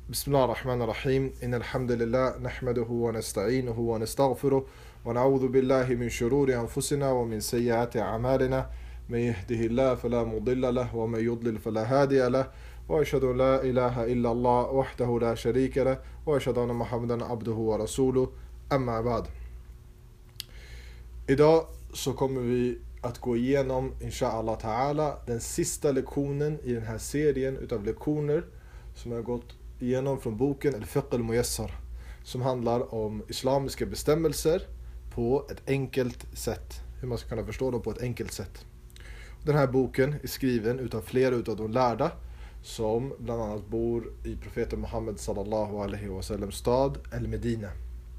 بسم الله الرحمن الرحيم إن الحمد لله نحمده ونستعينه ونستغفره ونعوذ بالله من شرور أنفسنا ومن سيئات أعمالنا من يهده الله فلا مضل له ومن يضلل فلا هادي له وأشهد أن لا إله إلا الله وحده لا شريك له وأشهد أن محمدا عبده ورسوله أما بعد. Idag så kommer vi att gå igenom inshallah ta'ala den sista lektionen i den här serien utav lektioner som har gått igenom från boken Al-Fiqh al-Muyassar, som handlar om islamiska bestämmelser på ett enkelt sätt, hur man ska kunna förstå dem på ett enkelt sätt. Den här boken är skriven utav flera utav de lärda som bland annat bor i profeten Muhammed sallallahu alaihi wasallam stad Al-Medina.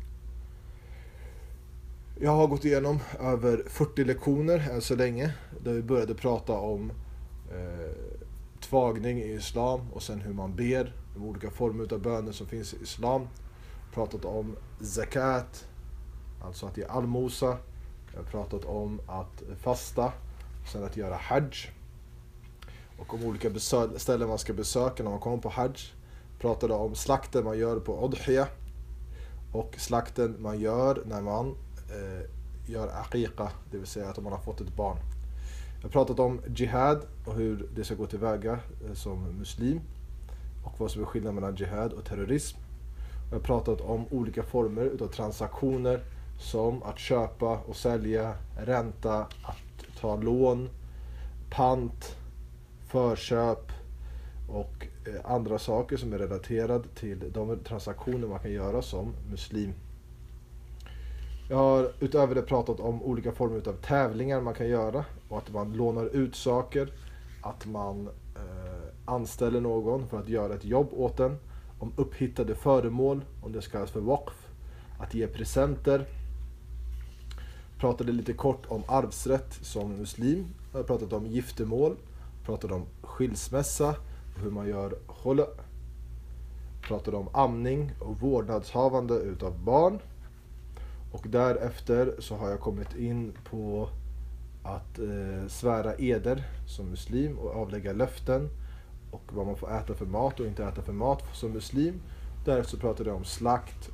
Jag har gått igenom över 40 lektioner än så länge, där vi började prata om tvagning i islam och sen hur man ber, de olika former av böner som finns i islam. Pratat om zakat, alltså att ge allmosa. Jag har pratat om att fasta, sen att göra hajj. Och om olika ställen man ska besöka när man kommer på hajj. Pratade om slakten man gör på udhiya och slakten man gör när man gör aqiqa, det vill säga att man har fått ett barn. Jag har pratat om jihad och hur det ska gå tillväga som muslim och vad som är skillnaden mellan jihad och terrorism. Jag har pratat om olika former utav transaktioner som att köpa och sälja, ränta, att ta lån, pant, förköp och andra saker som är relaterade till de transaktioner man kan göra som muslim. Jag har utöver det pratat om olika former av tävlingar man kan göra och att man lånar ut saker, att man anställer någon för att göra ett jobb åt den, om upphittade föremål, om det kallas för waqf, att ge presenter. Pratade lite kort om arvsrätt som muslim. Jag har pratat om giftermål, pratade om skilsmässa och hur man gör khula. Pratade om amning och vårdnadshavande utav barn. Och därefter så har jag kommit in på att svära eder som muslim och avlägga löften och vad man får äta för mat och inte äta för mat som muslim. Därefter så pratade jag om slakt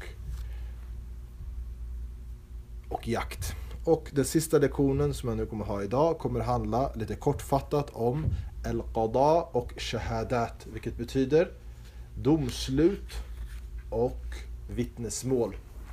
och jakt. Och den sista lektionen som jag nu kommer ha idag kommer handla lite kortfattat om al-qada och shahadat, vilket betyder domslut och vittnesmål.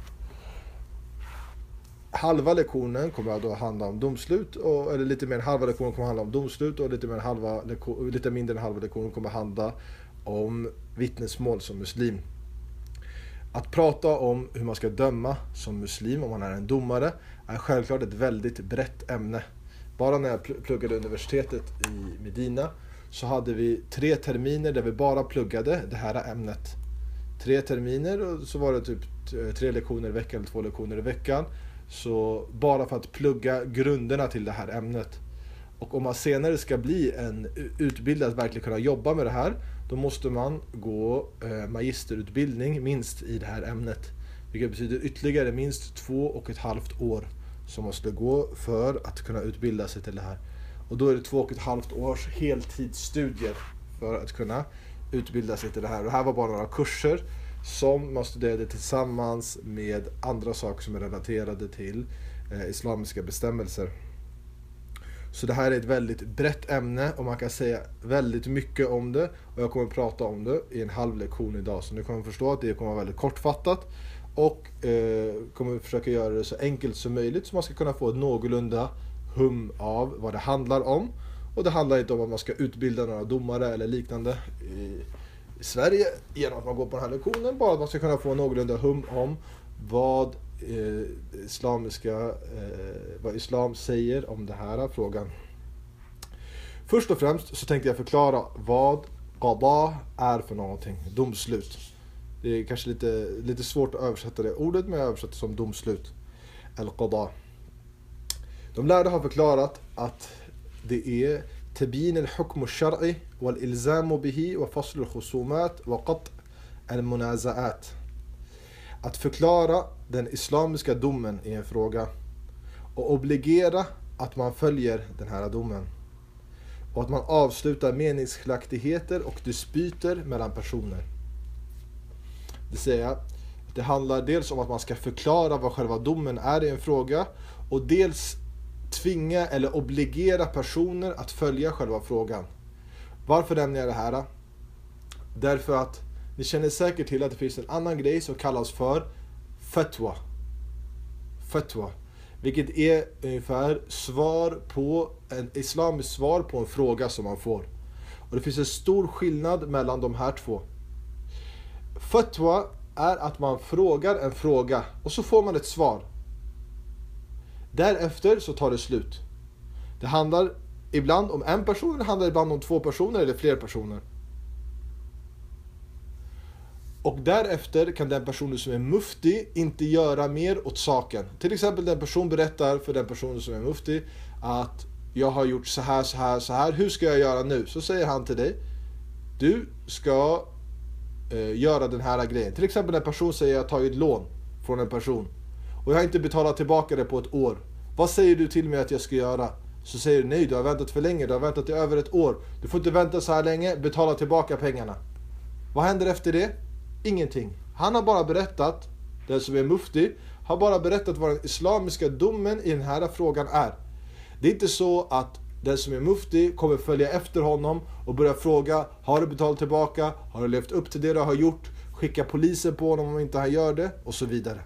Halva lektionen kommer att då handla om domslut, eller lite mer än halva lektionen kommer att handla om domslut och lite mindre än halva lektionen kommer att handla om vittnesmål som muslim. Att prata om hur man ska döma som muslim om man är en domare är självklart ett väldigt brett ämne. Bara när jag pluggade universitetet i Medina så hade vi 3 terminer där vi bara pluggade det här ämnet. 3 terminer och så var det typ 3 lektioner i veckan eller 2 lektioner i veckan. Så bara för att plugga grunderna till det här ämnet. Och om man senare ska bli en utbildad att verkligen kunna jobba med det här, då måste man gå magisterutbildning minst i det här ämnet. Vilket betyder ytterligare minst 2,5 år som måste gå för att kunna utbilda sig till det här. Och då är det 2,5 års heltidsstudier för att kunna utbilda sig till det här. Och det här var bara några kurser som man studerade tillsammans med andra saker som är relaterade till islamiska bestämmelser. Så det här är ett väldigt brett ämne och man kan säga väldigt mycket om det, och jag kommer att prata om det i en halv lektion idag. Så ni kommer att förstå att det kommer att vara väldigt kortfattat och kommer att försöka göra det så enkelt som möjligt så man ska kunna få ett någorlunda hum av vad det handlar om. Och det handlar inte om att man ska utbilda några domare eller liknande i Sverige genom att man går på den här lektionen, bara att man ska kunna få någorlunda hum om vad islam säger om den här frågan. Först och främst så tänkte jag förklara vad qada är för någonting, domslut. Det är kanske lite svårt att översätta det ordet, men jag översätter som domslut. Al-qada. De lärda har förklarat att det är تبيين الحكم الشرعي والإلزام به وفصل الخصومات وقطع المنازعات. Att förklara den islamiska domen i en fråga och obligera att man följer den här domen. Och att man avslutar meningsskiljaktigheter och dispyter mellan personer. Det säger det handlar dels om att man ska förklara vad själva domen är i en fråga, och dels tvinga eller obligera personer att följa själva frågan. Varför nämner jag det här? Därför att ni känner säkert till att det finns en annan grej som kallas för fatwa. Fatwa, vilket är ungefär en islamisk svar på en fråga som man får. Och det finns en stor skillnad mellan de här två. Fatwa är att man frågar en fråga och så får man ett svar. Därefter så tar det slut. Det handlar ibland om en person, det handlar ibland om 2 personer eller fler personer. Och därefter kan den personen som är mufti inte göra mer åt saken. Till exempel den person berättar för den personen som är mufti att jag har gjort så här, hur ska jag göra nu? Så säger han till dig, du ska göra den här grejen. Till exempel en person säger jag har tagit lån från en person och jag har inte betalat tillbaka det på ett år. Vad säger du till mig att jag ska göra? Så säger du nej, du har väntat för länge, du har väntat i över ett år. Du får inte vänta så här länge, betala tillbaka pengarna. Vad händer efter det? Ingenting. Han har bara berättat, den som är mufti, har bara berättat vad den islamiska domen i den här frågan är. Det är inte så att den som är mufti kommer följa efter honom och börja fråga, har du betalat tillbaka? Har du levt upp till det du har gjort? Skicka polisen på honom om inte han gör det? Och så vidare.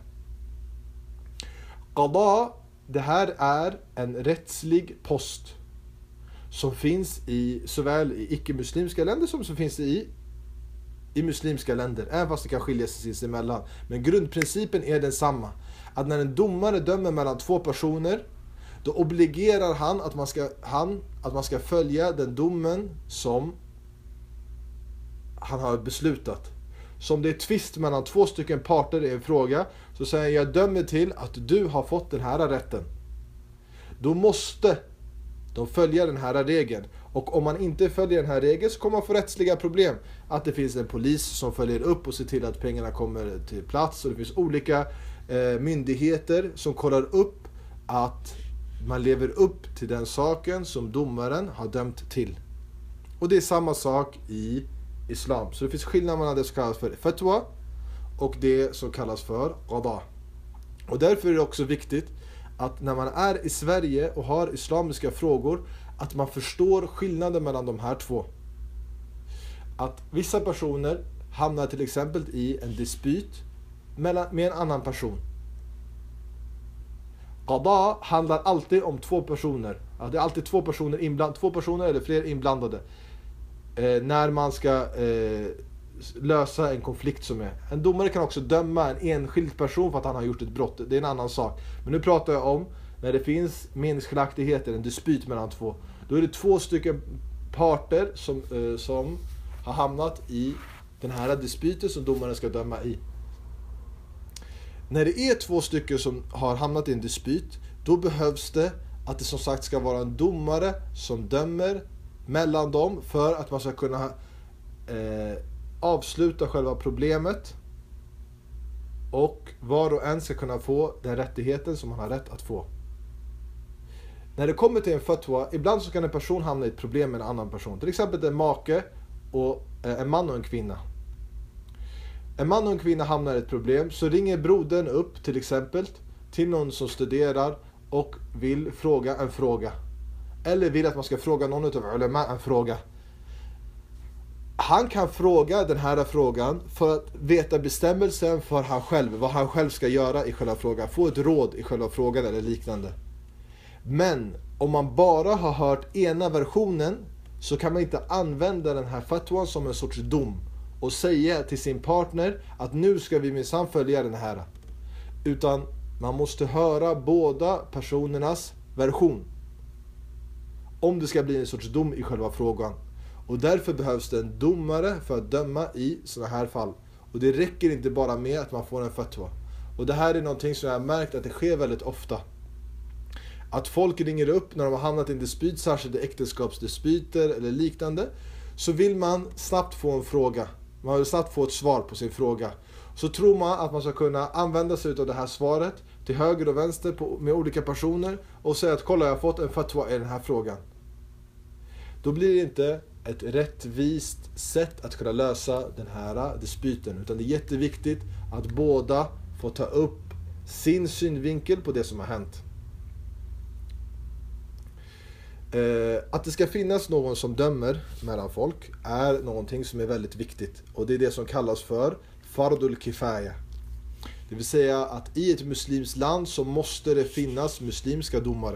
Qada, det här är en rättslig post som finns i såväl i icke-muslimska länder som finns det i muslimska länder, även fast det kan skilja sig sinsemellan. Men grundprincipen är densamma. Att när en domare dömer mellan 2 personer, då obligerar han att man ska följa den domen som han har beslutat. Så om det är tvist mellan 2 stycken parter i en fråga, så säger jag dömer till att du har fått den här rätten. Då måste de följer den här regeln. Och om man inte följer den här regeln så kommer man få rättsliga problem. Att det finns en polis som följer upp och ser till att pengarna kommer till plats. Och det finns olika myndigheter som kollar upp att man lever upp till den saken som domaren har dömt till. Och det är samma sak i islam. Så det finns skillnad mellan det som kallas för fatwa och det som kallas för qada. Och därför är det också viktigt att när man är i Sverige och har islamiska frågor, att man förstår skillnaden mellan de här två. Att vissa personer hamnar till exempel i en dispyt med en annan person. Qada handlar alltid om 2 personer. Det är alltid 2 personer 2 personer eller fler inblandade. När man ska lösa en konflikt som är. En domare kan också döma en enskild person för att han har gjort ett brott. Det är en annan sak. Men nu pratar jag om när det finns meningsskiljaktigheter, en dispyt mellan 2. Då är det 2 stycken parter som har hamnat i den här dispyten som domaren ska döma i. När det är 2 stycken som har hamnat i en dispyt, då behövs det att det som sagt ska vara en domare som dömer mellan dem för att man ska kunna avsluta själva problemet och var och en ska kunna få den rättigheten som man har rätt att få. När det kommer till en fatwa, ibland så kan en person hamna i ett problem med en annan person. Till exempel en make och en man och en kvinna. En man och en kvinna hamnar i ett problem, så ringer brodern upp till exempel till någon som studerar och vill fråga en fråga. Eller vill att man ska fråga någon av ulema en fråga. Han kan fråga den här frågan för att veta bestämmelsen för han själv, vad han själv ska göra i själva frågan. Få ett råd i själva frågan eller liknande. Men om man bara har hört ena versionen, så kan man inte använda den här fatwan som en sorts dom och säga till sin partner att nu ska vi minsann följa den här. Utan man måste höra båda personernas version om det ska bli en sorts dom i själva frågan. Och därför behövs det en domare för att döma i sådana här fall. Och det räcker inte bara med att man får en fatwa. Och det här är någonting som jag har märkt att det sker väldigt ofta. Att folk ringer upp när de har hamnat i en dispyt, särskilt äktenskapsdispyter eller liknande. Så vill man snabbt få en fråga. Man vill snabbt få ett svar på sin fråga. Så tror man att man ska kunna använda sig av det här svaret till höger och vänster med olika personer och säga att kolla, jag har fått en fatwa i den här frågan. Då blir det inte ett rättvist sätt att kunna lösa den här dispyten. Utan det är jätteviktigt att båda får ta upp sin synvinkel på det som har hänt. Att det ska finnas någon som dömer mellan folk är någonting som är väldigt viktigt. Och det är det som kallas för fardul kifaya. Det vill säga att i ett muslimskt land så måste det finnas muslimska domare.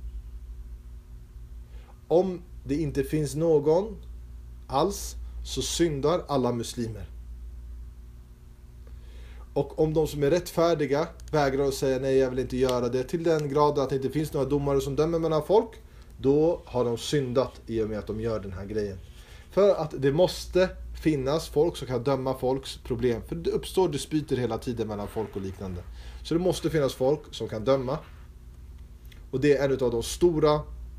Om det inte finns någon alls så syndar alla muslimer. Och om de som är rättfärdiga vägrar att säga nej, jag vill inte göra det, till den grad att det inte finns några domare som dömer mellan folk, då har de syndat i och med att de gör den här grejen. För att det måste finnas folk som kan döma folks problem. För det uppstår dispyter hela tiden mellan folk och liknande. Så det måste finnas folk som kan döma. Och det är en av de stora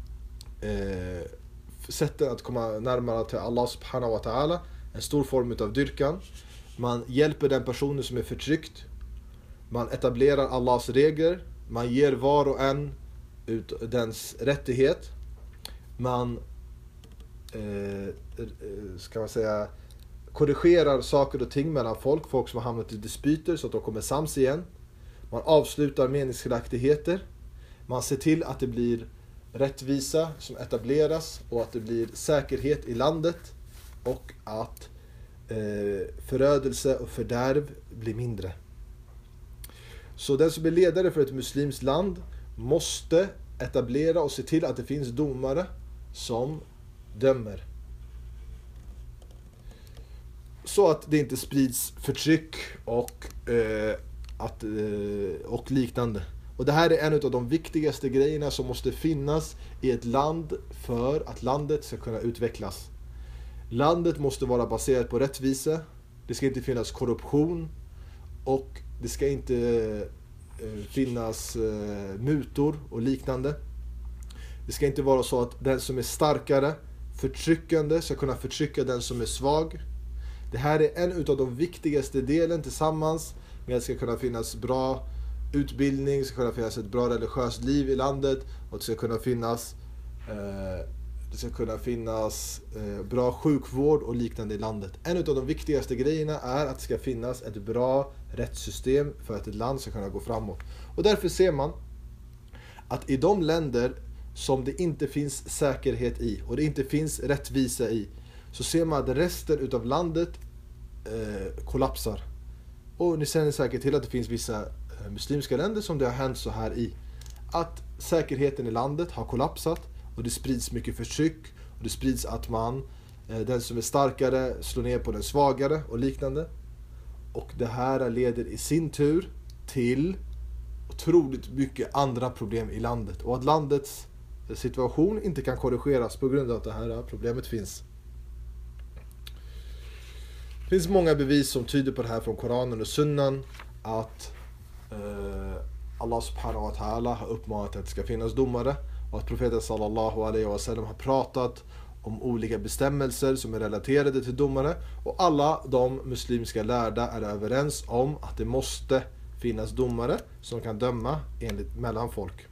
sätten att komma närmare till Allah subhanahu wa ta'ala. En stor form av dyrkan. Man hjälper den personen som är förtryckt. Man etablerar Allahs regler. Man ger var och en ut dens rättighet. Man ska man säga korrigerar saker och ting mellan folk som har hamnat i dispyter så att de kommer sams igen. Man avslutar meningsskiljaktigheter. Man ser till att det blir rättvisa som etableras och att det blir säkerhet i landet och att förödelse och fördärv blir mindre. Så den som är ledare för ett muslimskt land måste etablera och se till att det finns domare som dömer. Så att det inte sprids förtryck och liknande. Och det här är en av de viktigaste grejerna som måste finnas i ett land för att landet ska kunna utvecklas. Landet måste vara baserat på rättvisa. Det ska inte finnas korruption. Och det ska inte finnas mutor och liknande. Det ska inte vara så att den som är starkare, förtryckande, ska kunna förtrycka den som är svag. Det här är en av de viktigaste delen tillsammans med att det ska kunna finnas bra utbildning, det ska kunna finnas ett bra religiöst liv i landet och det ska kunna finnas bra sjukvård och liknande i landet. En av de viktigaste grejerna är att det ska finnas ett bra rättssystem för att ett land ska kunna gå framåt. Och därför ser man att i de länder som det inte finns säkerhet i och det inte finns rättvisa i, så ser man att resten utav landet kollapsar. Och ni känner säkert till att det finns vissa muslimska länder som det har hänt så här i. Att säkerheten i landet har kollapsat och det sprids mycket förtryck och det sprids att den som är starkare slår ner på den svagare och liknande. Och det här leder i sin tur till otroligt mycket andra problem i landet. Och att landets situation inte kan korrigeras på grund av att det här problemet finns. Det finns många bevis som tyder på det här från Koranen och Sunnan. Att Allah subhanahu wa ta'ala har uppmanat att det ska finnas domare. Och att profeten sallallahu alaihi wa sallam har pratat om olika bestämmelser som är relaterade till domare. Och alla de muslimska lärda är överens om att det måste finnas domare som kan döma mellan folk.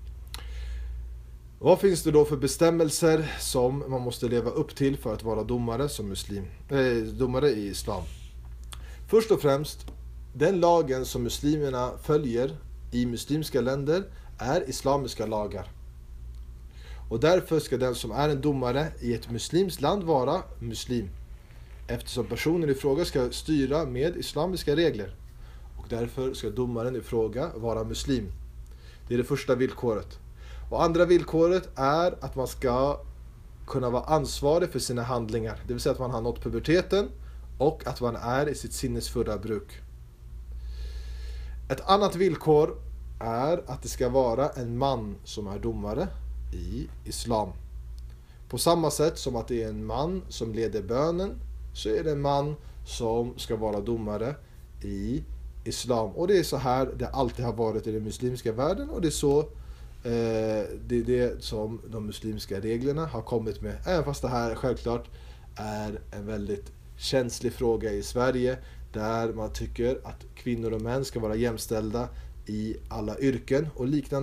Vad finns det då för bestämmelser som man måste leva upp till för att vara domare som domare i islam? Först och främst, den lagen som muslimerna följer i muslimska länder är islamiska lagar. Och därför ska den som är en domare i ett muslimskt land vara muslim. Eftersom personen i fråga ska styra med islamiska regler. Och därför ska domaren i fråga vara muslim. Det är det första villkoret. Och andra villkoret är att man ska kunna vara ansvarig för sina handlingar. Det vill säga att man har nått puberteten och att man är i sitt sinnesfulla bruk. Ett annat villkor är att det ska vara en man som är domare i islam. På samma sätt som att det är en man som leder bönen, så är det en man som ska vara domare i islam. Och det är så här det alltid har varit i den muslimska världen, och det är så det är det som de muslimska reglerna har kommit med. Även fast det här självklart är en väldigt känslig fråga i Sverige, där man tycker att kvinnor och män ska vara jämställda i alla yrken och liknande,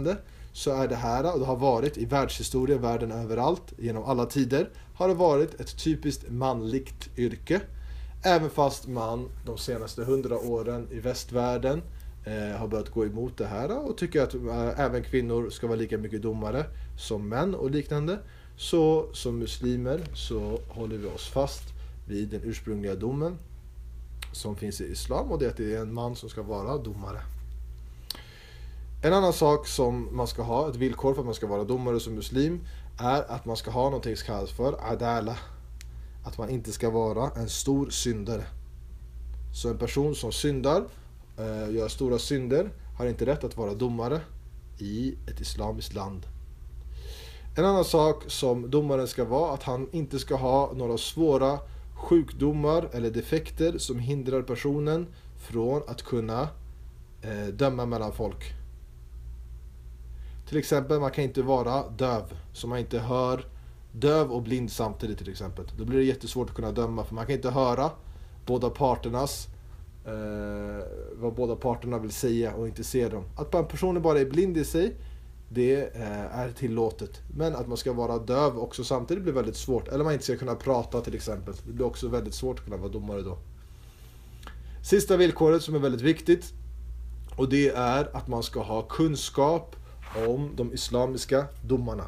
så är det här, och det har varit i världshistoria, världen överallt, genom alla tider, har det varit ett typiskt manligt yrke. Även fast man de senaste 100 åren i västvärlden har börjat gå emot det här och tycker att även kvinnor ska vara lika mycket domare som män och liknande. Så som muslimer så håller vi oss fast vid den ursprungliga domen som finns i islam, och det är att det är en man som ska vara domare. En annan sak som man ska ha, ett villkor för att man ska vara domare som muslim, är att man ska ha någonting som kallas för adala. Att man inte ska vara en stor syndare. Så en person som syndar, gör stora synder, har inte rätt att vara domare i ett islamiskt land. En annan sak som domaren ska vara, att han inte ska ha några svåra sjukdomar eller defekter som hindrar personen från att kunna döma mellan folk. Till exempel, man kan inte vara döv, så man inte hör, döv och blind samtidigt till exempel. Då blir det jättesvårt att kunna döma, för man kan inte höra båda parternas vad båda parterna vill säga och inte se dem. Att en person bara är blind i sig, det är tillåtet. Men att man ska vara döv också samtidigt blir väldigt svårt. Eller man inte ska kunna prata till exempel. Det blir också väldigt svårt att kunna vara domare då. Sista villkoret som är väldigt viktigt, och det är att man ska ha kunskap om de islamiska domarna.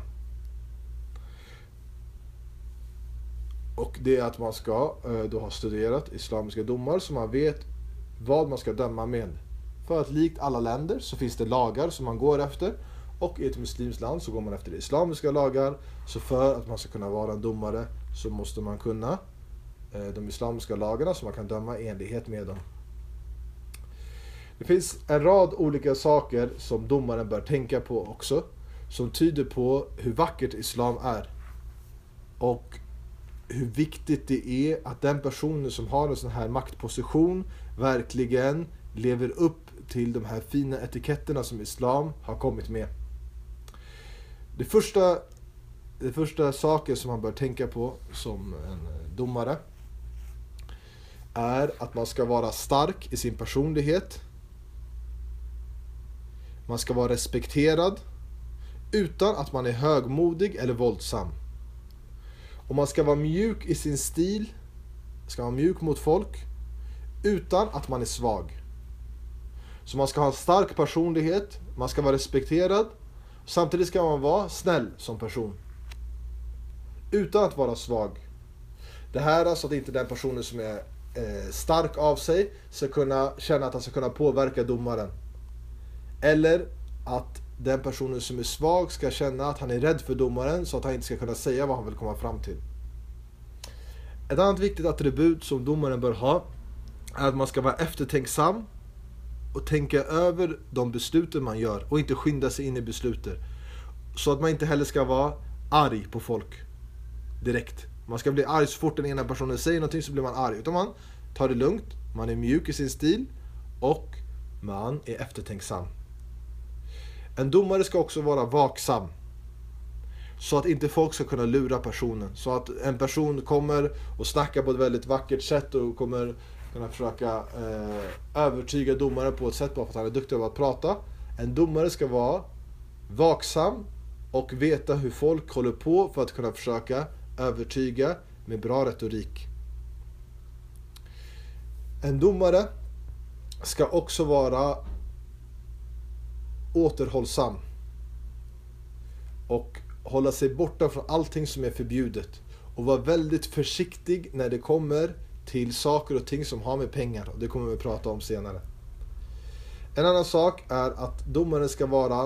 Och det är att man ska då ha studerat islamiska domar, så man vet vad man ska döma med. För att likt alla länder så finns det lagar som man går efter, och i ett muslimskt land så går man efter islamiska lagar. Så för att man ska kunna vara en domare så måste man kunna de islamiska lagarna, så man kan döma i enlighet med dem. Det finns en rad olika saker som domaren bör tänka på också, som tyder på hur vackert islam är. Och hur viktigt det är att den personen som har en sån här maktposition verkligen lever upp till de här fina etiketterna som islam har kommit med. Det första saker som man bör tänka på som en domare är att man ska vara stark i sin personlighet. Man ska vara respekterad utan att man är högmodig eller våldsam. Och man ska vara mjuk i sin stil, ska vara mjuk mot folk utan att man är svag. Så man ska ha en stark personlighet, man ska vara respekterad, samtidigt ska man vara snäll som person utan att vara svag. Det här är så att inte den personen som är stark av sig ska kunna känna att han ska kunna påverka domaren, eller att den personen som är svag ska känna att han är rädd för domaren, så att han inte ska kunna säga vad han vill komma fram till. Ett annat viktigt attribut som domaren bör ha är att man ska vara eftertänksam och tänka över de besluten man gör och inte skynda sig in i besluten. Så att man inte heller ska vara arg på folk direkt. Man ska bli arg så fort den ena personen säger någonting, så blir man arg. Utan man tar det lugnt, man är mjuk i sin stil och man är eftertänksam. En domare ska också vara vaksam, så att inte folk ska kunna lura personen. Så att en person kommer och snackar på ett väldigt vackert sätt och kommer kunna försöka övertyga domaren på ett sätt bara för att han är duktig på att prata. En domare ska vara vaksam och veta hur folk håller på för att kunna försöka övertyga med bra retorik. En domare ska också vara återhållsam och hålla sig borta från allting som är förbjudet, och vara väldigt försiktig när det kommer till saker och ting som har med pengar, och det kommer vi prata om senare. En annan sak är att domaren ska vara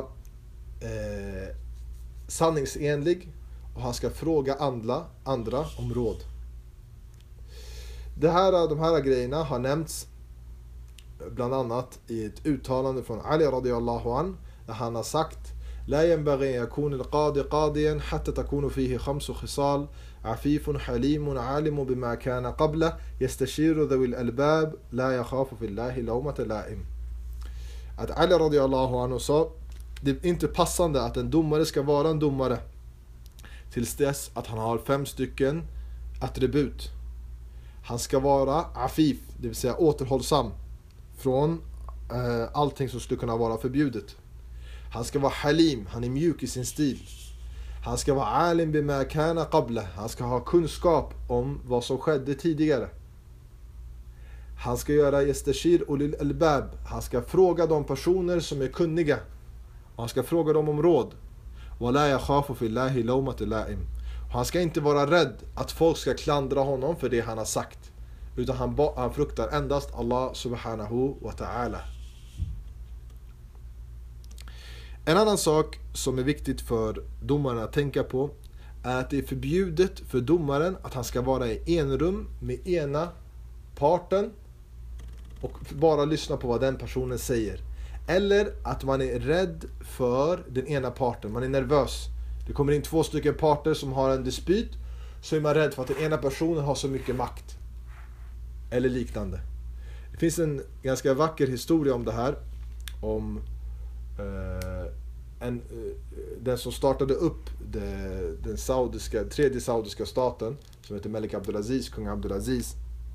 sanningsenlig, och han ska fråga andra om råd. De här grejerna har nämnts bland annat i ett uttalande från Ali radiyallahu an, där han har sagt: لا ينبغي أن يكون القاضي قاضيا حتى تكون فيه 5 خصال عفيف حليم عالم بما كان قبله يستشير ذوي الألباب لا يخاف في الله لومة لائم. Att Ali radiyallahu anhu sa, det är inte passande att en domare ska vara en domare tills dess att han har 5 stycken attribut. Han ska vara afif, det vill säga återhållsam från allting som skulle kunna vara förbjudet. Han ska vara halim, han är mjuk i sin stil. Han ska vara alim bima kana qabla. Han ska ha kunskap om vad som skedde tidigare. Han ska göra yastashir ulil albab. Han ska fråga de personer som är kunniga. Han ska fråga dem om råd. Wala yakhafu fillahi lawmat la'im. Han ska inte vara rädd att folk ska klandra honom för det han har sagt. Utan han fruktar endast Allah subhanahu wa ta'ala. En annan sak som är viktigt för domaren att tänka på är att det är förbjudet för domaren att han ska vara i en rum med ena parten och bara lyssna på vad den personen säger. Eller att man är rädd för den ena parten, man är nervös. Det kommer in 2 stycken parter som har en dispyt, så är man rädd för att den ena personen har så mycket makt. Eller liknande. Det finns en ganska vacker historia om det här. Om den som startade upp den tredje saudiska staten, som heter Malik Abdulaziz, kung Abdulaziz.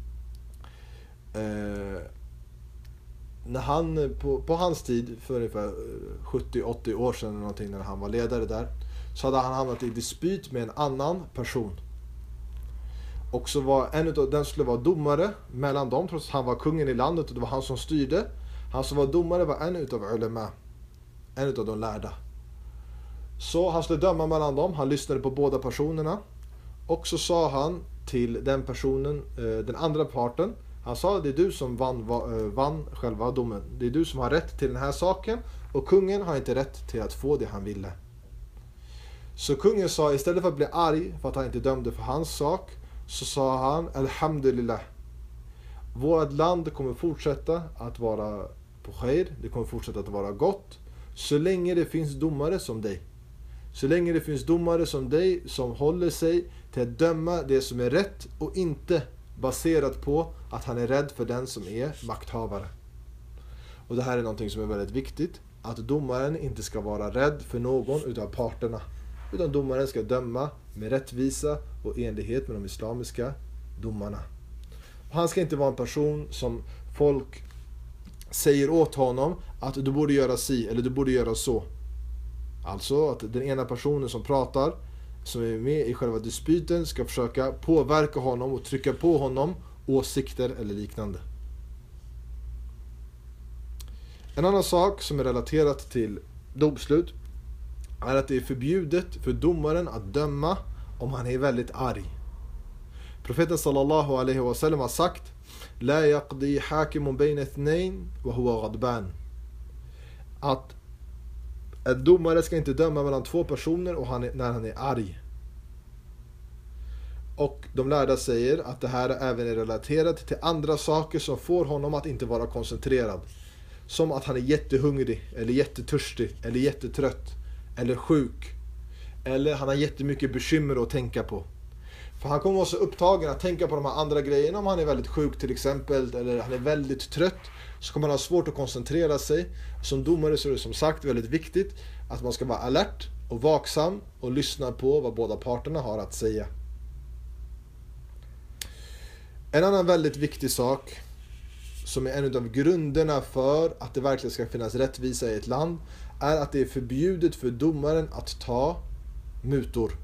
När han på hans tid, för ungefär 70-80 år sedan någonting, när han var ledare där, så hade han hamnat i dispyt med en annan person. Och så var den skulle vara domare mellan dem, trots att han var kungen i landet och det var han som styrde. Han som var domare var en utav ulema, en utav de lärda. Så han skulle döma mellan dem, han lyssnade på båda personerna. Och så sa han till den personen, den andra parten, han sa: det är du som vann själva domen. Det är du som har rätt till den här saken, och kungen har inte rätt till att få det han ville. Så kungen sa, istället för att bli arg för att han inte dömde för hans sak, så sa han: alhamdulillah, vårt land kommer fortsätta att vara på khair, det kommer fortsätta att vara gott, så länge det finns domare som dig. Så länge det finns domare som dig som håller sig till att döma det som är rätt och inte baserat på att han är rädd för den som är makthavare. Och det här är någonting som är väldigt viktigt, att domaren inte ska vara rädd för någon utav parterna, utan domaren ska döma med rättvisa och enlighet med de islamiska domarna. Och han ska inte vara en person som folk säger åt honom att du borde göra si eller du borde göra så. Alltså att den ena personen som pratar, som är med i själva dispyten, ska försöka påverka honom och trycka på honom åsikter eller liknande. En annan sak som är relaterat till domslut är att det är förbjudet för domaren att döma om han är väldigt arg. Profeten sallallahu alaihi wasallam har sagt: la yaqdi hakimun bayna ithnain wa huwa ghadban. Att en domare ska inte döma mellan 2 personer och när han är arg. Och de lärda säger att det här även är relaterat till andra saker som får honom att inte vara koncentrerad. Som att han är jättehungrig, eller jättetörstig, eller jättetrött, eller sjuk. Eller han har jättemycket bekymmer att tänka på. För han kommer vara så upptagen att tänka på de här andra grejerna. Om han är väldigt sjuk till exempel, eller han är väldigt trött, så kommer han ha svårt att koncentrera sig. Som domare så är det som sagt väldigt viktigt att man ska vara alert och vaksam och lyssna på vad båda parterna har att säga. En annan väldigt viktig sak, som är en av grunderna för att det verkligen ska finnas rättvisa i ett land, är att det är förbjudet för domaren att ta mutor.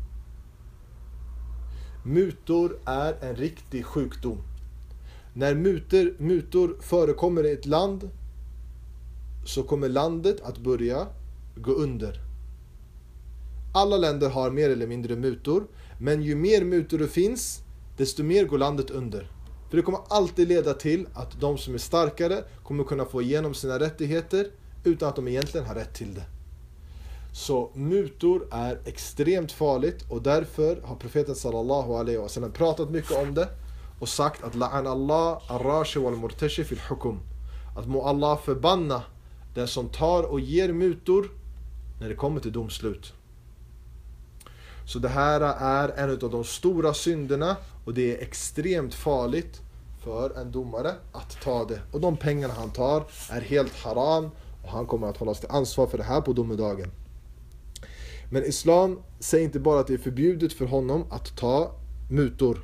Mutor är en riktig sjukdom. När mutor förekommer i ett land, så kommer landet att börja gå under. Alla länder har mer eller mindre mutor, men ju mer mutor det finns, desto mer går landet under. För det kommer alltid leda till att de som är starkare kommer kunna få igenom sina rättigheter utan att de egentligen har rätt till det. Så mutor är extremt farligt, och därför har profeten sallallahu alaihi wasallam pratat mycket om det och sagt att la'an Allah ar-rashi wal-murtashi fil hukum. Att må Allah förbanna den som tar och ger mutor när det kommer till domslut. Så det här är en av de stora synderna, och det är extremt farligt för en domare att ta det. Och de pengarna han tar är helt haram, och han kommer att hållas till ansvar för det här på domedagen. Men islam säger inte bara att det är förbjudet för honom att ta mutor,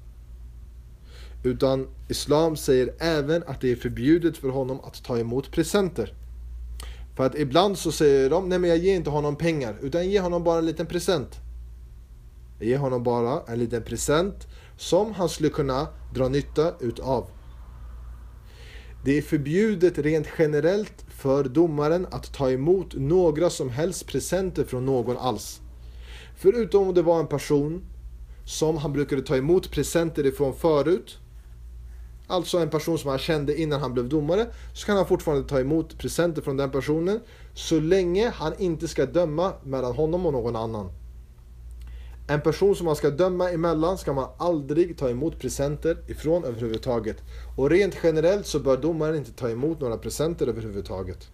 utan islam säger även att det är förbjudet för honom att ta emot presenter. För att ibland så säger de, nej men jag ger inte honom pengar, utan jag ger honom bara en liten present. Jag ger honom bara en liten present som han skulle kunna dra nytta utav. Det är förbjudet rent generellt för domaren att ta emot några som helst presenter från någon alls. Förutom om det var en person som han brukade ta emot presenter ifrån förut. Alltså en person som han kände innan han blev domare, så kan han fortfarande ta emot presenter från den personen så länge han inte ska döma mellan honom och någon annan. En person som man ska döma emellan ska man aldrig ta emot presenter ifrån överhuvudtaget. Och rent generellt så bör domaren inte ta emot några presenter överhuvudtaget.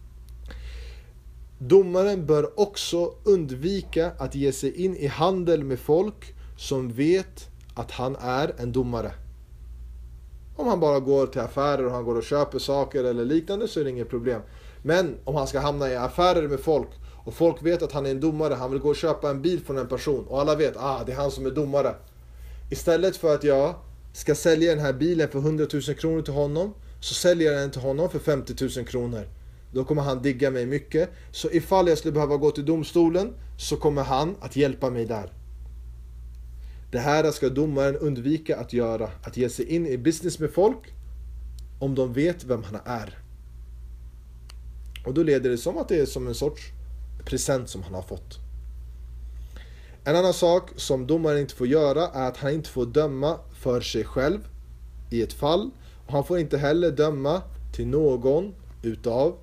Domaren bör också undvika att ge sig in i handel med folk som vet att han är en domare. Om han bara går till affärer och han går och köper saker eller liknande så är det inget problem. Men om han ska hamna i affärer med folk och folk vet att han är en domare, han vill gå och köpa en bil från en person och alla vet, det är han som är domare. Istället för att jag ska sälja den här bilen för 100 000 kronor till honom, så säljer jag den till honom för 50 000 kronor. Då kommer han digga mig mycket. Så ifall jag skulle behöva gå till domstolen så kommer han att hjälpa mig där. Det här ska domaren undvika att göra. Att ge sig in i business med folk om de vet vem han är. Och då leder det som att det är som en sorts present som han har fått. En annan sak som domaren inte får göra är att han inte får döma för sig själv i ett fall. Och han får inte heller döma till någon utav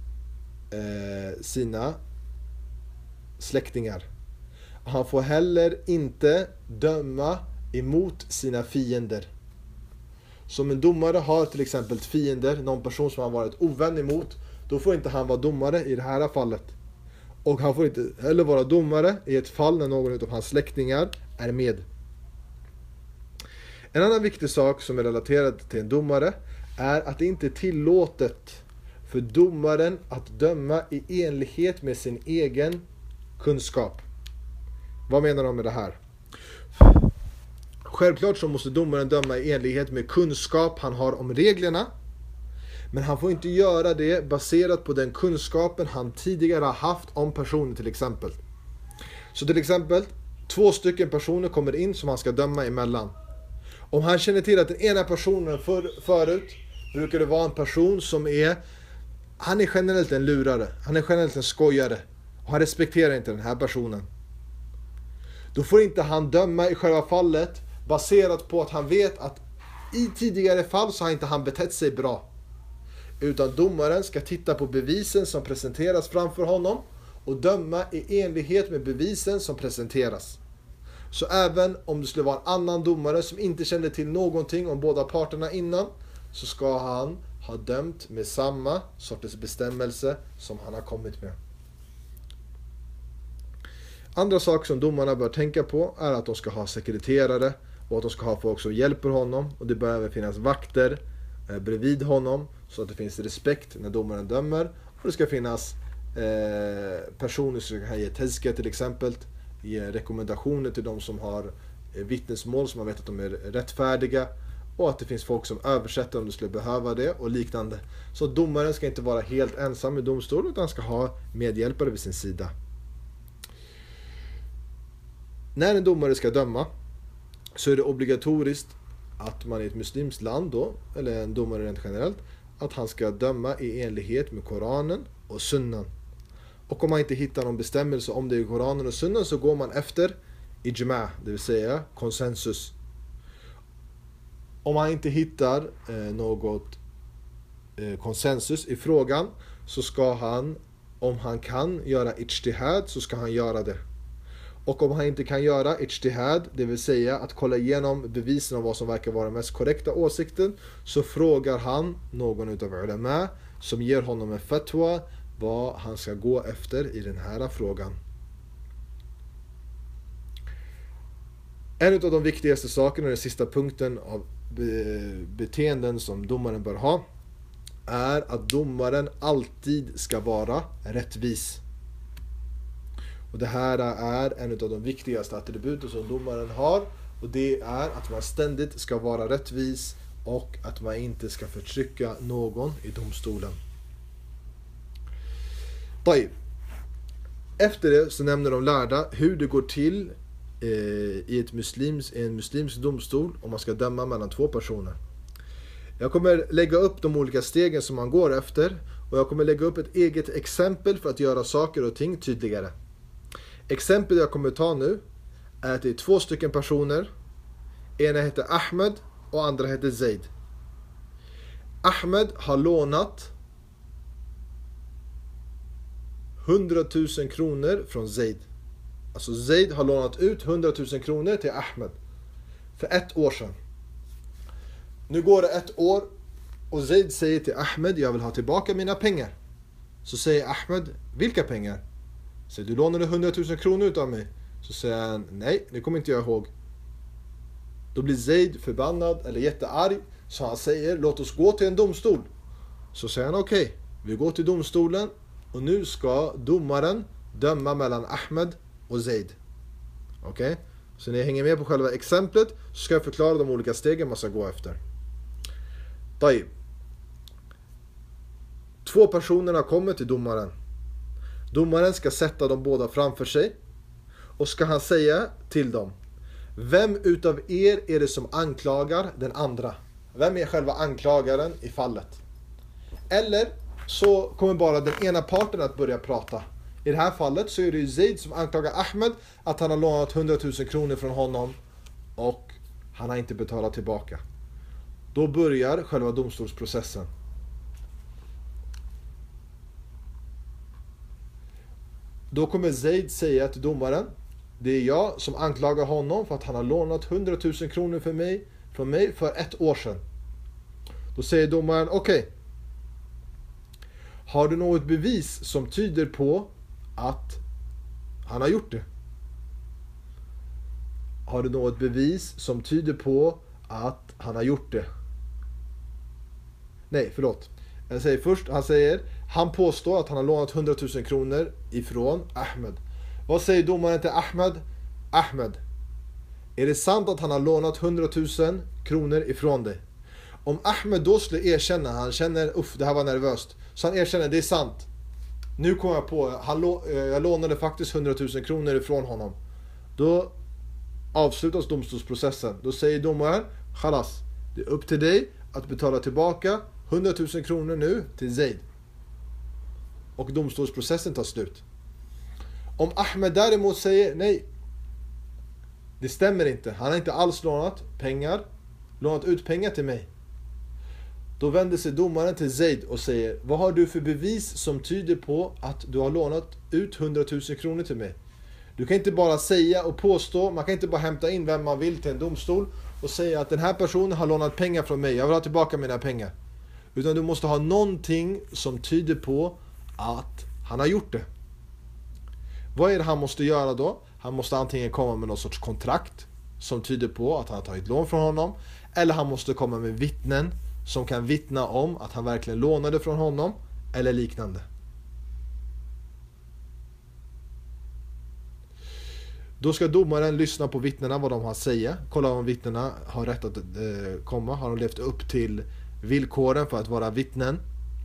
sina släktingar. Han får heller inte döma emot sina fiender. Som en domare har till exempel fiender, någon person som han varit ovän emot, då får inte han vara domare i det här fallet. Och han får inte heller vara domare i ett fall när någon av hans släktingar är med. En annan viktig sak som är relaterad till en domare är att det inte är tillåtet för domaren att döma i enlighet med sin egen kunskap. Vad menar de med det här? Självklart så måste domaren döma i enlighet med kunskap han har om reglerna. Men han får inte göra det baserat på den kunskapen han tidigare har haft om personen till exempel. Så till exempel, 2 stycken personer kommer in som han ska döma emellan. Om han känner till att den ena personen förut brukar det vara en person som han är generellt en lurare, han är generellt en skojare och han respekterar inte den här personen. Då får inte han döma i själva fallet baserat på att han vet att i tidigare fall så har inte han betett sig bra. Utan domaren ska titta på bevisen som presenteras framför honom och döma i enlighet med bevisen som presenteras. Så även om det skulle vara en annan domare som inte kände till någonting om båda parterna innan, så ska han ha dömt med samma sortens bestämmelse som han har kommit med. Andra saker som domarna bör tänka på är att de ska ha sekreterare och att de ska ha folk som hjälper honom. Och det behöver finnas vakter bredvid honom så att det finns respekt när domaren dömer. Och det ska finnas personer som kan ge tezkia till exempel, ge rekommendationer till de som har vittnesmål som man vet att de är rättfärdiga. Och att det finns folk som översätter om det skulle behöva det och liknande. Så domaren ska inte vara helt ensam i domstolen utan ska ha medhjälpare vid sin sida. När en domare ska döma så är det obligatoriskt att man i ett muslimskt land då, eller en domare rent generellt, att han ska döma i enlighet med Koranen och Sunnan. Och om man inte hittar någon bestämmelse om det i Koranen och Sunnan så går man efter ijma, det vill säga konsensus. Om man inte hittar något konsensus i frågan så ska han, om han kan göra ijtihad så ska han göra det. Och om han inte kan göra ijtihad, det vill säga att kolla igenom bevisen om vad som verkar vara den mest korrekta åsikten, så frågar han någon utav ulama som ger honom en fatwa vad han ska gå efter i den här frågan. En av de viktigaste sakerna, den sista punkten av beteenden som domaren bör ha, är att domaren alltid ska vara rättvis. Och det här är en av de viktigaste attributen som domaren har. Och det är att man ständigt ska vara rättvis och att man inte ska förtrycka någon i domstolen. طيب. Efter det så nämner de lärda hur det går till i en muslims domstol om man ska döma mellan två personer. Jag kommer lägga upp de olika stegen som man går efter, och jag kommer lägga upp ett eget exempel för att göra saker och ting tydligare. Exempel jag kommer ta nu är att det är 2 stycken personer. Ena heter Ahmed och andra heter Zaid. Ahmed har lånat 100 000 kronor från Zaid. Alltså Zaid har lånat ut 100 000 kronor till Ahmed för 1 år sedan. Nu går det 1 år och Zaid säger till Ahmed: jag vill ha tillbaka mina pengar. Så säger Ahmed: vilka pengar? Så du lånade 100 000 kronor utav mig. Så säger han: nej, det kommer inte jag ihåg. Då blir Zaid förbannad eller jättearg, så han säger: låt oss gå till en domstol. Så säger han: okej, vi går till domstolen, och nu ska domaren döma mellan Ahmed och Zaid. Okej? Så när jag hänger med på själva exemplet så ska jag förklara de olika stegen man ska gå efter. طيب. 2 personerna kommer till domaren. Domaren ska sätta dem båda framför sig, och ska han säga till dem: vem utav er är det som anklagar den andra? Vem är själva anklagaren i fallet? Eller så kommer bara den ena parten att börja prata. I det här fallet så är det ju Zaid som anklagar Ahmed att han har lånat 100 000 kronor från honom och han har inte betalat tillbaka. Då börjar själva domstolsprocessen. Då kommer Zaid säga till domaren: det är jag som anklagar honom för att han har lånat 100 000 kronor från mig för 1 år sedan. Då säger domaren: okej. Har du något bevis som tyder på att han har gjort det? Har du något bevis som tyder på att han har gjort det? Nej, förlåt. Jag säger först, han påstår att han har lånat 100 000 kronor ifrån Ahmed. Vad säger domaren till Ahmed? Ahmed, är det sant att han har lånat 100 000 kronor ifrån dig? Om Ahmed då skulle erkänna, han känner, det här var nervöst, så han erkänner, det är sant. Nu kommer jag på, jag lånade faktiskt 100 000 kronor ifrån honom. Då avslutas domstolsprocessen. Då säger domaren: khalas, det är upp till dig att betala tillbaka 100 000 kronor nu till Zaid. Och domstolsprocessen tar slut. Om Ahmed däremot säger: nej, det stämmer inte, han har inte alls lånat ut pengar till mig. Då vänder sig domaren till Zaid och säger: vad har du för bevis som tyder på att du har lånat ut 100 000 kronor till mig? Du kan inte bara säga och påstå, man kan inte bara hämta in vem man vill till en domstol och säga att den här personen har lånat pengar från mig, jag vill ha tillbaka mina pengar. Utan du måste ha någonting som tyder på att han har gjort det. Vad är det han måste göra då? Han måste antingen komma med någon sorts kontrakt som tyder på att han har tagit lån från honom, eller han måste komma med vittnen som kan vittna om att han verkligen lånade från honom, eller liknande. Då ska domaren lyssna på vittnena, vad de har att säga. Kolla om vittnena har rätt att komma. Har de levt upp till villkoren för att vara vittnen?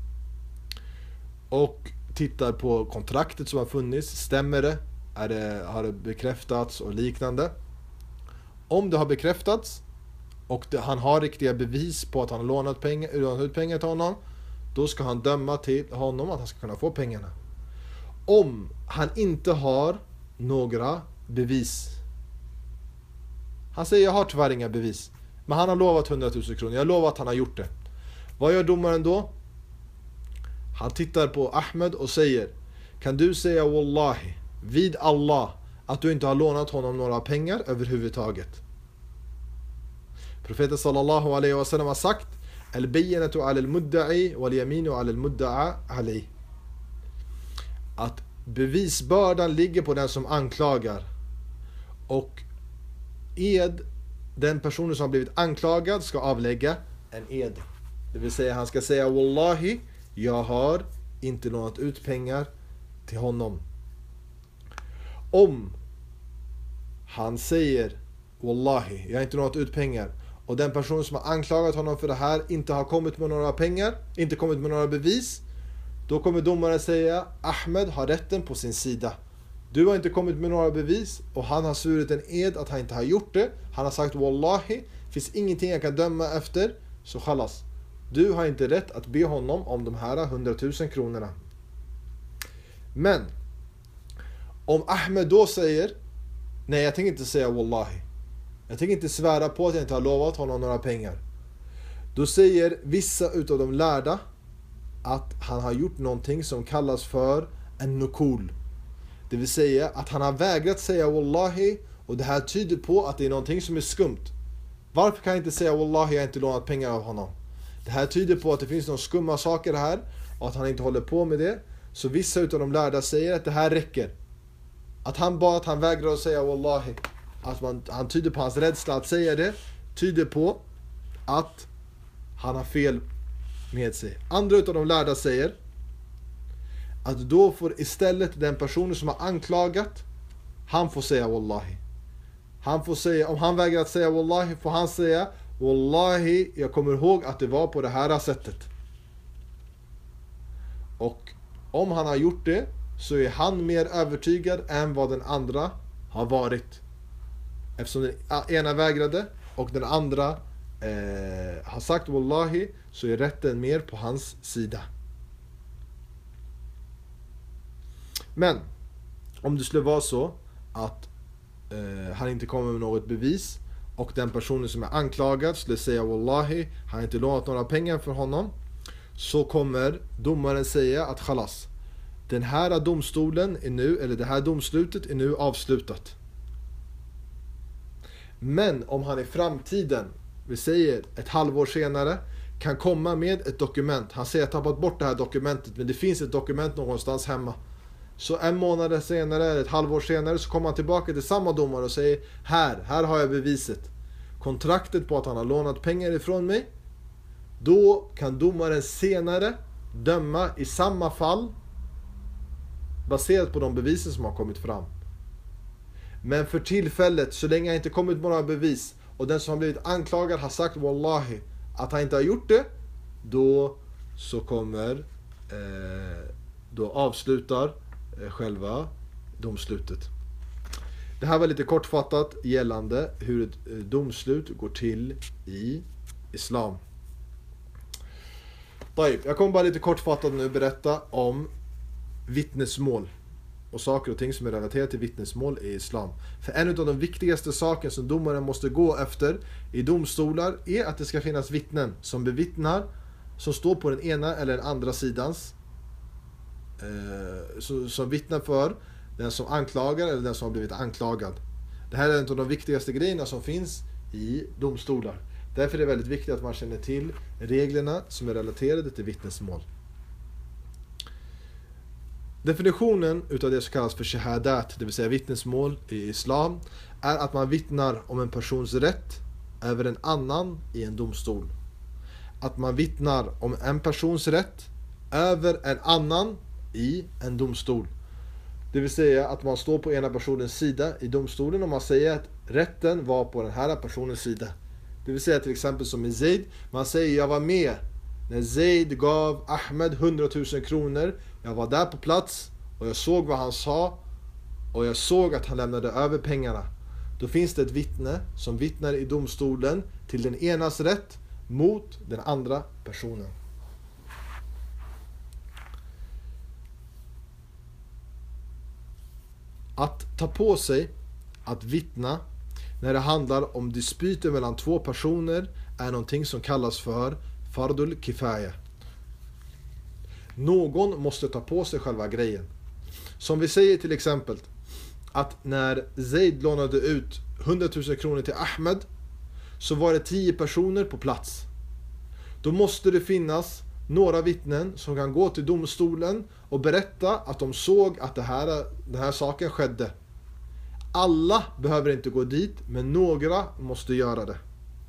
Och tittar på kontraktet som har funnits. Stämmer det? Har det bekräftats och liknande? Om det har bekräftats och han har riktiga bevis på att han har lånat ut pengar till honom, då ska han döma till honom att han ska kunna få pengarna. Om han inte har några bevis, han säger: jag har tyvärr inga bevis, men han har lovat 100 000 kronor, jag lovar att han har gjort det. Vad gör domaren då? Han tittar på Ahmed och säger: kan du säga wallahi, vid Allah, att du inte har lånat honom några pengar överhuvudtaget? Profeten sallallahu alaihi wasallam har sagt: al-bayyinatu ala al-mudda'i wal-yaminu ala al-mudda'a alayh. Att bevisbördan ligger på den som anklagar, och den personen som har blivit anklagad ska avlägga en ed. Det vill säga, han ska säga: wallahi, jag har inte lånat ut pengar till honom. Om han säger: wallahi, jag har inte lånat ut pengar, och den person som har anklagat honom för det här inte har kommit med några pengar, inte kommit med några bevis, Då kommer domaren säga: Ahmed har rätten på sin sida. Du har inte kommit med några bevis och han har svurit en ed att han inte har gjort det. Han har sagt wallahi, finns ingenting jag kan döma efter, så khalas. Du har inte rätt att be honom om de här 100 000 kronorna. Men om Ahmed då säger: nej, jag tänker inte säga wallahi, jag tänker inte svära på att jag inte har lovat honom några pengar. Då säger vissa utav de lärda att han har gjort någonting som kallas för en nukul. Det vill säga att han har vägrat säga wallahi, och det här tyder på att det är någonting som är skumt. Varför kan jag inte säga wallahi, jag har inte lånat pengar av honom? Det här tyder på att det finns några skumma saker här och att han inte håller på med det. Så vissa utav de lärda säger att det här räcker. Att han vägrar att säga wallahi, att han tyder på hans rädsla att säga det, tyder på att han har fel med sig. Andra utav de lärda säger att då får istället den personen som har anklagat, han får säga wallahi. Han får säga, om han vägrar att säga wallahi, får han säga wallahi, jag kommer ihåg att det var på det här sättet. Och om han har gjort det, så är han mer övertygad än vad den andra har varit. Eftersom den ena vägrade och den andra har sagt wallahi, så är rätten mer på hans sida. Men om det skulle vara så att han inte kommer med något bevis och den personen som är anklagad skulle säga wallahi, han har inte lånat några pengar för honom, så kommer domaren säga att khalas, den här domstolen är nu, eller det här domslutet är nu avslutat. Men om han i framtiden, vi säger ett halvår senare, kan komma med ett dokument, han säger att han har tappat bort det här dokumentet, men det finns ett dokument någonstans hemma. Så en månad senare, eller ett halvår senare, så kommer han tillbaka till samma domare och säger: här har jag beviset, kontraktet på att han har lånat pengar ifrån mig. Då kan domaren senare döma i samma fall baserat på de bevisen som har kommit fram. Men för tillfället, så länge han inte kommit med några bevis och den som har blivit anklagad har sagt wallahi att han inte har gjort det, då avslutar själva domslutet. Det här var lite kortfattat gällande hur ett domslut går till i islam. Jag kommer bara lite kortfattat nu berätta om vittnesmål och saker och ting som är relaterat till vittnesmål i islam. För en av de viktigaste saker som domaren måste gå efter i domstolar är att det ska finnas vittnen som bevittnar, som står på den ena eller den andra sidans, som vittnar för den som anklagar eller den som har blivit anklagad. Det här är en av de viktigaste grejerna som finns i domstolar. Därför är det väldigt viktigt att man känner till reglerna som är relaterade till vittnesmål. Definitionen utav det som kallas för shahadat, det vill säga vittnesmål i islam, är att man vittnar om en persons rätt över en annan i en domstol. Att man vittnar om en persons rätt över en annan i en domstol. Det vill säga att man står på ena personens sida i domstolen och man säger att rätten var på den här personens sida. Det vill säga till exempel som i Zaid, man säger: jag var med när Zaid gav Ahmed 100 000 kronor. Jag var där på plats och jag såg vad han sa och jag såg att han lämnade över pengarna. Då finns det ett vittne som vittnar i domstolen till den enas rätt mot den andra personen. Att ta på sig att vittna när det handlar om dispyter mellan två personer är någonting som kallas för fardul kifaya. Någon måste ta på sig själva grejen. Som vi säger till exempel att när Zaid lånade ut 100 000 kronor till Ahmed, så var det 10 personer på plats. Då måste det finnas några vittnen som kan gå till domstolen och berätta att de såg att den här saken skedde. Alla behöver inte gå dit, men några måste göra det.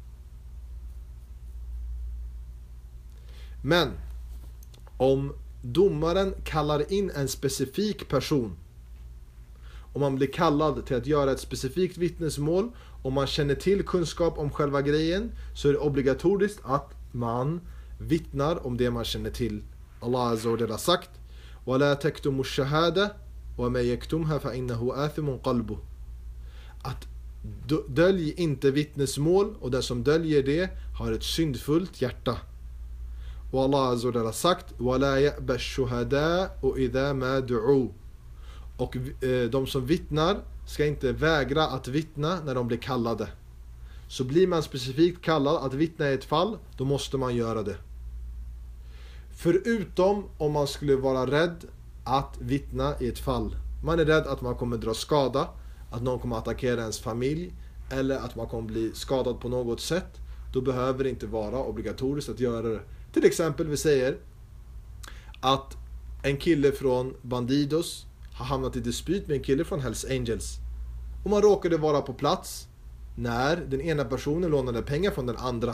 Men om domaren kallar in en specifik person, om man blir kallad till att göra ett specifikt vittnesmål, om man känner till kunskap om själva grejen, så är det obligatoriskt att man vittnar om det man känner till Allah Azza wa Jalla har sagt: وَلَا تَكْتُمُ الشَّهَادَةَ وَمَا يَكْتُمْهَا فَإِنَّهُ آثِمٌ قَلْبُهُ. Att dölj inte vittnesmål, och den som döljer det har ett syndfullt hjärta. Och Allah Azza wa Jalla har sagt: وَلَا يَأْبَ الشُّهَدَاءُ إِذَا مَا دُعُوا. Och de som vittnar ska inte vägra att vittna när de blir kallade. Så blir man specifikt kallad att vittna i ett fall, då måste man göra det. Förutom om man skulle vara rädd att vittna i ett fall. Man är rädd att man kommer dra skada, att någon kommer attackera ens familj, eller att man kommer bli skadad på något sätt. Då behöver det inte vara obligatoriskt att göra det. Till exempel, vi säger att en kille från Bandidos har hamnat i dispyt med en kille från Hells Angels. Och man råkade vara på plats när den ena personen lånade pengar från den andra.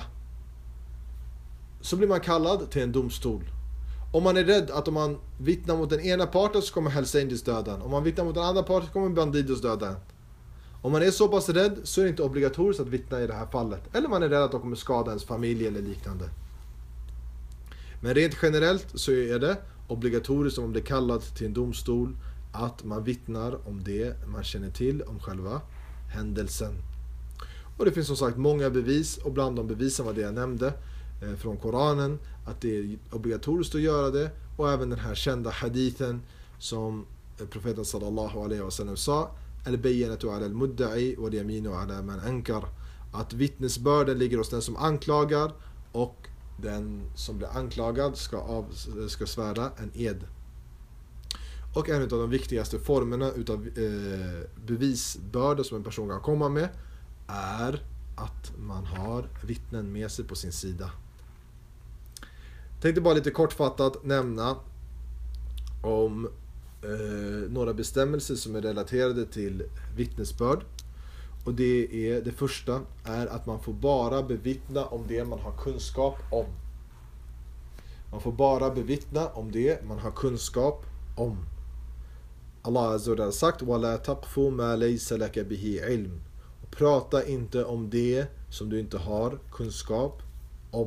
Så blir man kallad till en domstol. Om man är rädd att om man vittnar mot den ena parten så kommer Hells Angels döda. Om man vittnar mot den andra parten så kommer Bandidos döda. Om man är så pass rädd så är det inte obligatoriskt att vittna i det här fallet. Eller man är rädd att de kommer skada ens familj eller liknande. Men rent generellt så är det obligatoriskt om man blir kallad till en domstol att man vittnar om det man känner till om själva händelsen. Och det finns som sagt många bevis, och bland de bevisen var det jag nämnde från Koranen, att det är obligatoriskt att göra det, och även den här kända hadithen som profeten sallallahu alaihi wasallam sa: al-bayyinatu ala al-mudda'i wal yaminu ala man ankar. Att vittnesbörden ligger hos den som anklagar, och den som blir anklagad ska svära en ed. Och en av de viktigaste formerna utav bevisbörda som en person kan komma med är att man har vittnen med sig på sin sida. Tänkte bara lite kortfattat nämna om några bestämmelser som är relaterade till vittnesbörd. Och det första är att man får bara bevittna om det man har kunskap om. Man får bara bevittna om det man har kunskap om. Allah Azza wa Jalla har sagt: وَلَا تَقْفُ مَا لَيْسَ لَكَ بِهِ عِلْمٍ. Och prata inte om det som du inte har kunskap om.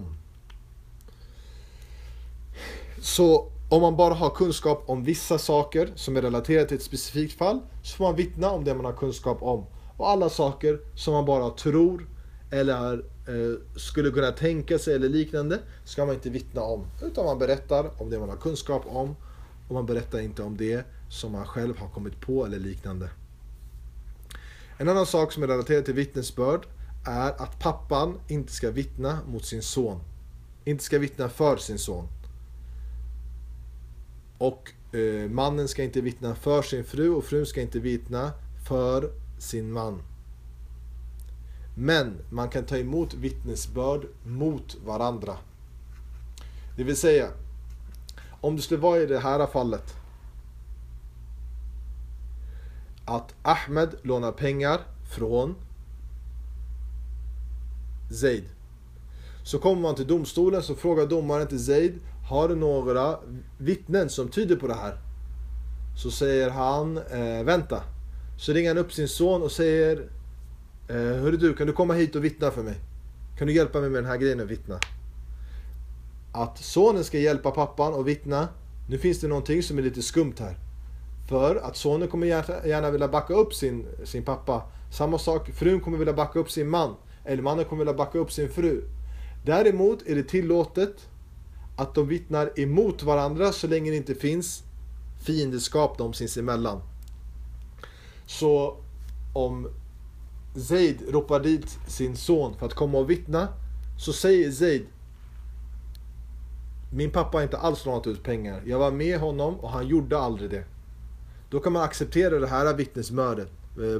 Så om man bara har kunskap om vissa saker som är relaterade till ett specifikt fall, så får man vittna om det man har kunskap om. Och alla saker som man bara tror eller skulle kunna tänka sig eller liknande ska man inte vittna om, utan man berättar om det man har kunskap om, och man berättar inte om det som man själv har kommit på eller liknande. En annan sak som är relaterad till vittnesbörd är att pappan inte ska vittna mot sin son. Inte ska vittna för sin son. Och mannen ska inte vittna för sin fru, och frun ska inte vittna för sin man. Men man kan ta emot vittnesbörd mot varandra. Det vill säga, om det skulle vara i det här fallet att Ahmed lånar pengar från Zaid, så kommer man till domstolen, så frågar domaren till Zaid: har du några vittnen som tyder på det här? Så säger han: vänta. Så ringer han upp sin son och säger: hörru du, kan du komma hit och vittna för mig? Kan du hjälpa mig med den här grejen och vittna? Att sonen ska hjälpa pappan och vittna, nu finns det någonting som är lite skumt här. För att sonen kommer gärna vilja backa upp sin pappa. Samma sak, frun kommer vilja backa upp sin man. Eller mannen kommer vilja backa upp sin fru. Däremot är det tillåtet att de vittnar emot varandra så länge det inte finns fiendeskap dem sinsemellan. Så om Zaid ropar dit sin son för att komma och vittna, så säger Zaid: min pappa har inte alls lånat ut pengar. Jag var med honom och han gjorde aldrig det. Då kan man acceptera det här vittnesmålet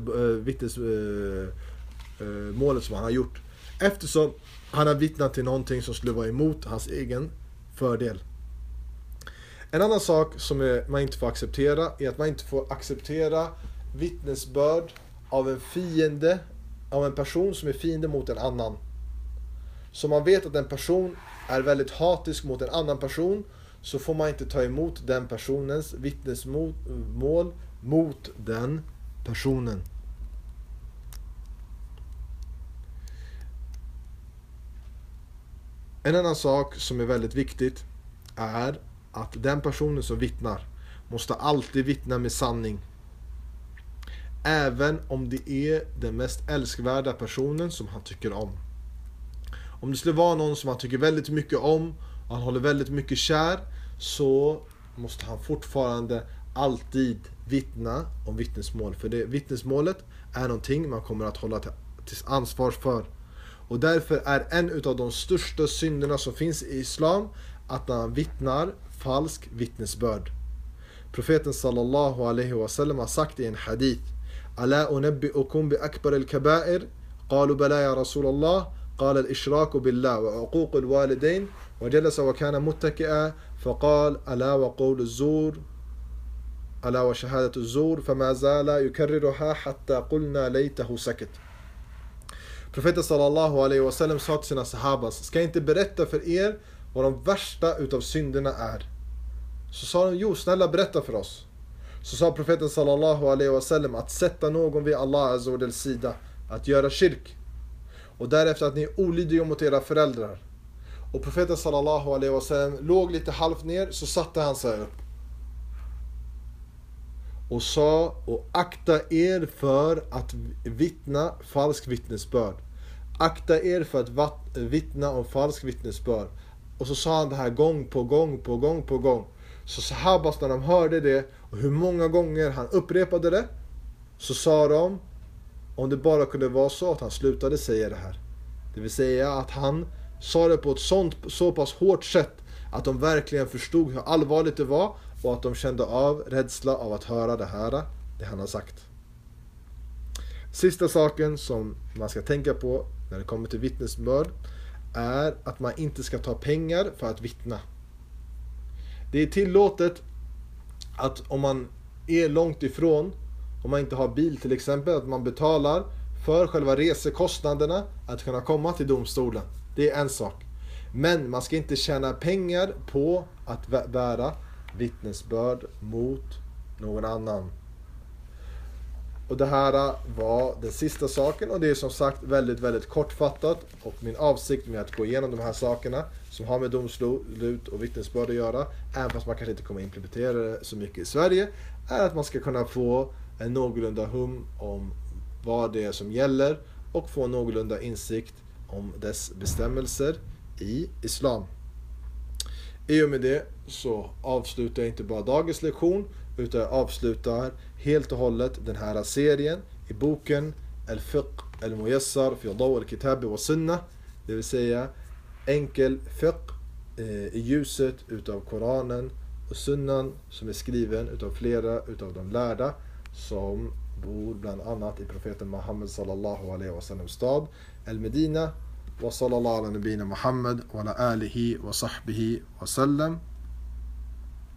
som han har gjort, eftersom han har vittnat till någonting som skulle vara emot hans egen fördel. En annan sak som man inte får acceptera är att man inte får acceptera vittnesbörd av en fiende, av en person som är fiende mot en annan. Så man vet att en person är väldigt hatisk mot en annan person, så får man inte ta emot den personens vittnesmål mot den personen. En annan sak som är väldigt viktigt är att den personen som vittnar måste alltid vittna med sanning. Även om det är den mest älskvärda personen som han tycker om. Om det skulle vara någon som han tycker väldigt mycket om och han håller väldigt mycket kär, så måste han fortfarande alltid vittna om vittnesmål. För det vittnesmålet är någonting man kommer att hålla till ansvar för. Och därför är en av de största synderna som finns i islam att man vittnar falsk vittnesbörd. Profeten sallallahu alaihi wasallam har sagt i en hadith: Ala unabbi'ukum bi akbar al-kaba'ir? Qalu bala ya Rasulallah. قال الإشراك بالله وعقوق الوالدين وجلس وكان متكئا فقال ألا وقول الزور ألا وشهادة الزور فما زال يكررها حتى قلنا ليته سكت. Profeten sallallahu alaihi wasallam sa till sina sahabas: ska jag inte berätta för er vad de värsta utav synderna är? Så sa de: jo, snälla berätta för oss. Så sa profeten sallallahu alaihi wasallam att sätta någon vid Allah azza wa jals sida, att göra shirk. Och därefter att ni är olydiga mot era föräldrar. Och profeten sallallahu alaihi wasallam låg lite halvt ner, så satte han sig upp och sa: och akta er för att vittna falsk vittnesbörd. Akta er för att vittna om falsk vittnesbörd. Och så sa han det här gång på gång. Så sahabas, när de hörde det och hur många gånger han upprepade det, så sa de: om det bara kunde vara så att han slutade säga det här. Det vill säga att han sa det på ett så pass hårt sätt att de verkligen förstod hur allvarligt det var och att de kände av rädsla av att höra det han har sagt. Sista saken som man ska tänka på när det kommer till vittnesbörd är att man inte ska ta pengar för att vittna. Det är tillåtet att om man är långt ifrån, om man inte har bil till exempel, att man betalar för själva resekostnaderna att kunna komma till domstolen. Det är en sak. Men man ska inte tjäna pengar på att bära vittnesbörd mot någon annan. Och det här var den sista saken, och det är som sagt väldigt, väldigt kortfattat. Och min avsikt med att gå igenom de här sakerna som har med domslut och vittnesbörd att göra, även fast man kanske inte kommer implementera det så mycket i Sverige, är att man ska kunna få en någorlunda hum om vad det är som gäller och få någorlunda insikt om dess bestämmelser i islam. I och med det så avslutar jag inte bara dagens lektion, utan jag avslutar helt och hållet den här serien i boken Al-Fiqh Al-Muyassar fi Daw Al-Kitab wa Sunnah, det vill säga enkel fiqh i ljuset utav Koranen och Sunnan, som är skriven utav flera utav de lärda som bor bland annat i profeten Muhammed sallallahu alaihi wasallam stad Al-Medina. Wa sallallahu ala nabina Muhammad wa ala alihi wa sahbihi wa sallam.